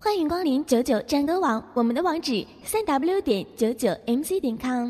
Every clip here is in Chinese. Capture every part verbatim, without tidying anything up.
欢迎光临九九战歌网，我们的网址三 w 点九九 m c 点 com。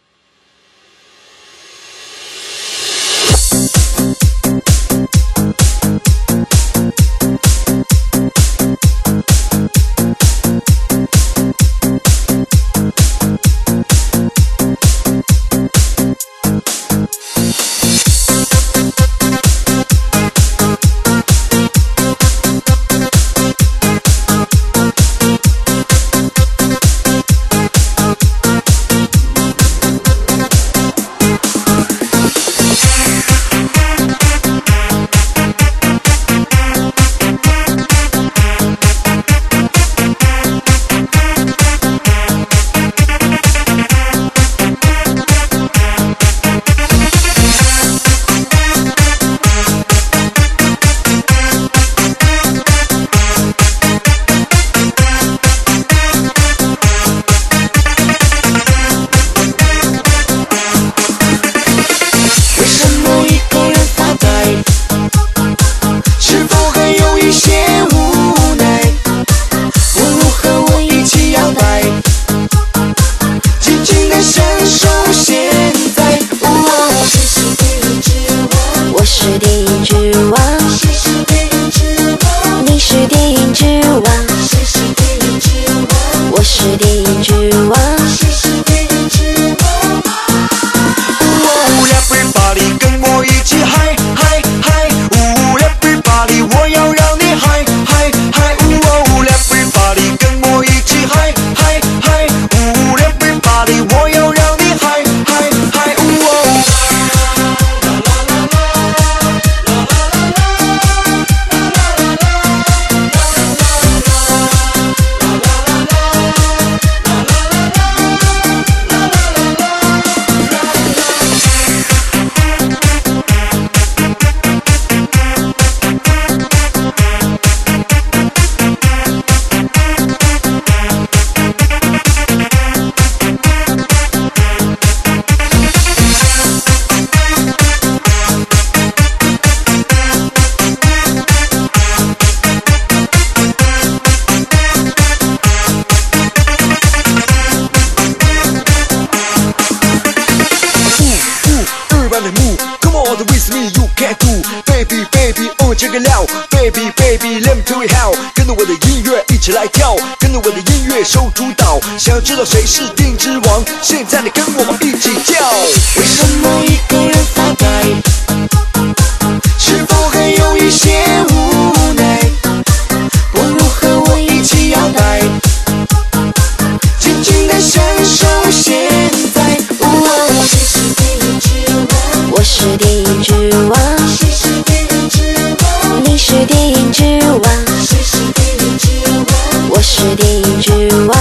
Baby baby let me tell you how， 跟着我的音乐一起来跳，跟着我的音乐收主导，想要知道谁是电音之王，现在你跟我们一起跳。为什么一个人发呆？是否还有一些无奈？不如和我一起摇摆，尽情地享受现在。哦，谁是电音之王？ 我是电音之王。 谁是电音之王？ 你是电音之王， 谁是电音之王？ 我是电音之王。